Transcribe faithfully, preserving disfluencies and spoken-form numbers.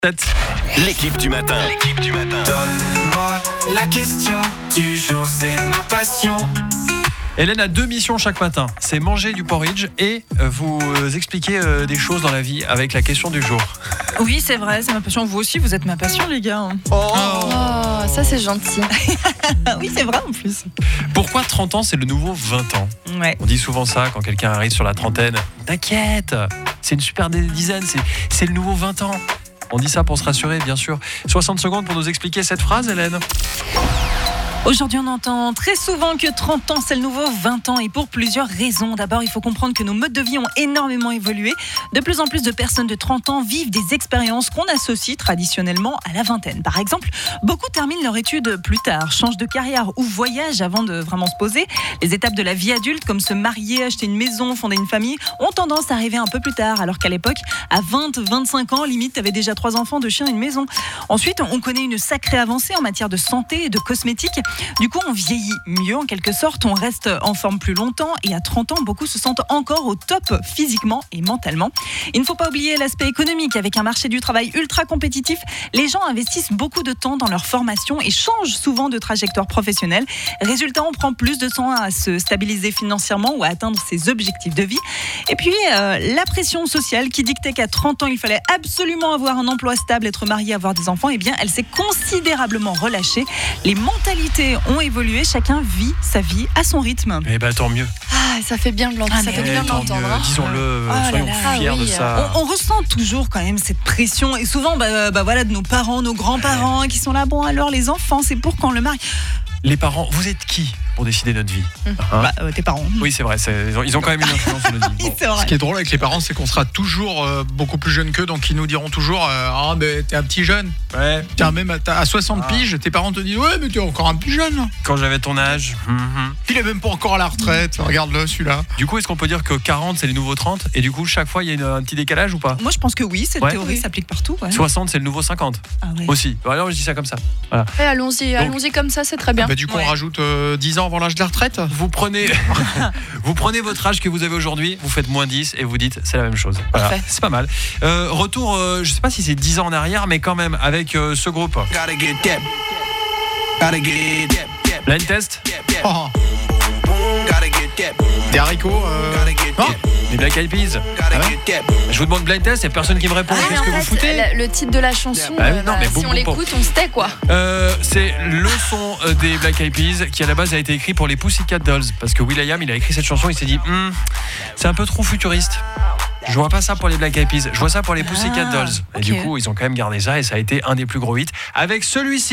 L'équipe du matin. L'équipe du matin. Donne-moi la question du jour, c'est ma passion. Hélène a deux missions chaque matin, c'est manger du porridge et vous expliquer des choses dans la vie avec la question du jour. Oui, c'est vrai, c'est ma passion. Vous aussi, vous êtes ma passion, les gars. Oh, Oh, ça c'est gentil. Oui, c'est vrai en plus. Pourquoi trente ans, c'est le nouveau vingt ans? Ouais. On dit souvent ça quand quelqu'un arrive sur la trentaine. T'inquiète, c'est une super dizaine, c'est, c'est le nouveau vingt ans. On dit ça pour se rassurer, bien sûr. soixante secondes pour nous expliquer cette phrase, Hélène. Aujourd'hui, on entend très souvent que trente ans, c'est le nouveau vingt ans et pour plusieurs raisons. D'abord, il faut comprendre que nos modes de vie ont énormément évolué. De plus en plus de personnes de trente ans vivent des expériences qu'on associe traditionnellement à la vingtaine. Par exemple, beaucoup terminent leur étude plus tard, changent de carrière ou voyagent avant de vraiment se poser. Les étapes de la vie adulte, comme se marier, acheter une maison, fonder une famille, ont tendance à arriver un peu plus tard. Alors qu'à l'époque, à vingt à vingt-cinq ans, limite, t'avais déjà trois enfants, deux chiens et une maison. Ensuite, on connaît une sacrée avancée en matière de santé et de cosmétiques. Du coup, on vieillit mieux en quelque sorte, on reste en forme plus longtemps et à trente ans, beaucoup se sentent encore au top physiquement et mentalement. Il ne faut pas oublier l'aspect économique. Avec un marché du travail ultra compétitif, les gens investissent beaucoup de temps dans leur formation et changent souvent de trajectoire professionnelle. Résultat, on prend plus de temps à se stabiliser financièrement ou à atteindre ses objectifs de vie. Et puis, euh, la pression sociale qui dictait qu'à trente ans, il fallait absolument avoir un emploi stable, être marié, avoir des enfants, eh bien, elle s'est considérablement relâchée. Les mentalités ont évolué, chacun vit sa vie à son rythme. Eh ben tant mieux. Ah, ça fait bien de l'entendre. Ah, ça fait mais bien de tant l'entendre. mieux. hein. Disons-le, Oh soyons là là, fiers oui. de ça. On, on ressent toujours quand même cette pression et souvent bah, bah voilà, de nos parents, nos grands-parents qui sont là, bon alors les enfants, c'est pour quand le mari. Les parents, vous êtes qui pour décider notre vie? Hein? Bah, euh, tes parents. Oui, c'est vrai, c'est, ils, ont, ils ont quand même une influence sur notre vie. Oui, Bon. c'est vrai. Ce qui est drôle avec les parents, c'est qu'on sera toujours euh, beaucoup plus jeunes qu'eux, donc ils nous diront toujours euh, ah, mais t'es un petit jeune. Ouais. Tiens, même à, ta- à soixante Ah. piges, tes parents te disent ouais, mais t'es encore un petit jeune. Quand j'avais ton âge. mhm. Il est même pas encore à la retraite. Regarde-le, celui-là. Du coup, est-ce qu'on peut dire que quarante, c'est les nouveaux trente? Et du coup, chaque fois, il y a une- un petit décalage ou pas? Moi je pense que oui, cette Ouais. théorie s'applique partout. Ouais. soixante, c'est le nouveau cinquante Ah ouais. aussi. Alors, je dis ça comme ça. Voilà. Ouais, allons-y, allons-y comme ça, c'est très bien. Bah, du coup, Ouais. on rajoute euh, dix ans avant l'âge de la retraite. Vous prenez, vous prenez votre âge que vous avez aujourd'hui, vous faites moins dix et vous dites c'est la même chose. Voilà. Parfait. C'est pas mal. Euh, retour, euh, je sais pas si c'est dix ans en arrière, mais quand même avec euh, ce groupe. Gotta get that. Gotta get that. Blind test, Oh, Gotta get that. des haricots. euh, Gotta get Oh, that. les Black Eyed Peas. Gotta Ah get that. Je vous demande blind test, il n'y a personne qui me répond. Ah, mais Qu'est-ce que en vous fait, foutez? la- le titre de la chanson, Bah oui, euh, non, bah, mais si boum, on boum, l'écoute, on se tait quoi. Euh, c'est le son euh, des Black Eyed Peas qui à la base a été écrit pour les Pussycat Dolls parce que will.i.am il a écrit cette chanson, il s'est dit Hm, c'est un peu trop futuriste. Je vois pas ça pour les Black Eyed Peas, je vois ça pour les Pussycat Ah, Dolls. Et ok. du coup, ils ont quand même gardé ça et ça a été un des plus gros hits avec celui-ci.